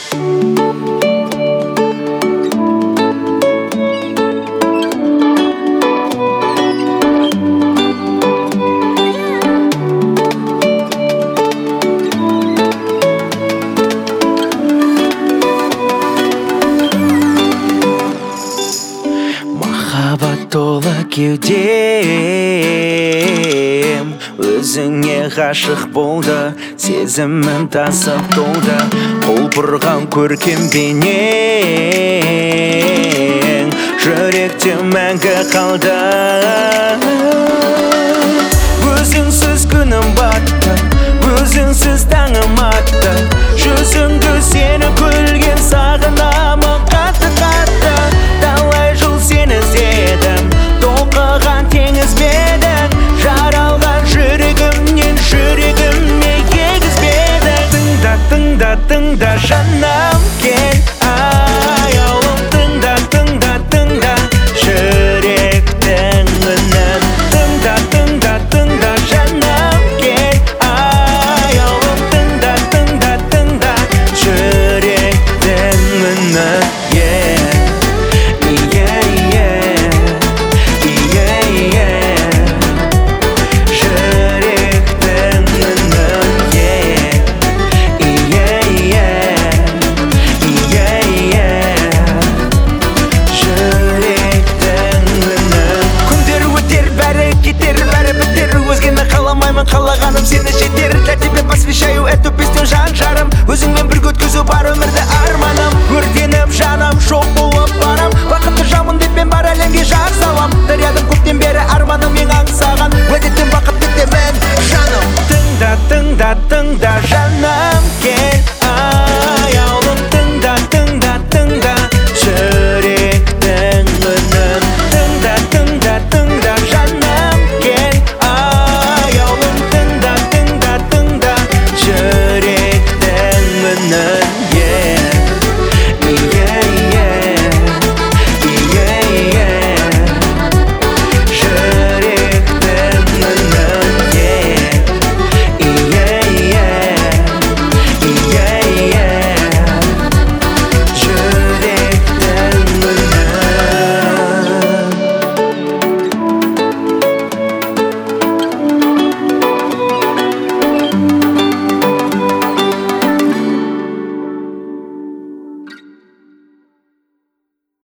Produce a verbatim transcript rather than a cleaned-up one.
Махаббат толы кеудем өзіңе ғашық болды, сезімім тасып толды. Құлпырған көркем бейнең жүректе мәңгі қалды. Өзіңсіз күнім батты, өзіңсіз таңым атты, жүзіңді сені күлген сағынамын қатты-қатты. Талай жыл сені іздедім, толқыған теңіз бедің, жаралған жүрегімнен жүрегіме егізбедің. Тыңда, тыңда, тыңда жаным, кел аяулым. Тыңда, тыңда, тыңда жүректің үнін. Тыңда, тыңда, тыңда жаным, кел аяулым. Тыңда, тыңда, тыңда жүректің үнін. Қалағаным сені жетер, для тебя посвящаю эту песню жан-жарым. Өзіңмен бірге өткізу бар өмірді арманым, өртеніп жаным.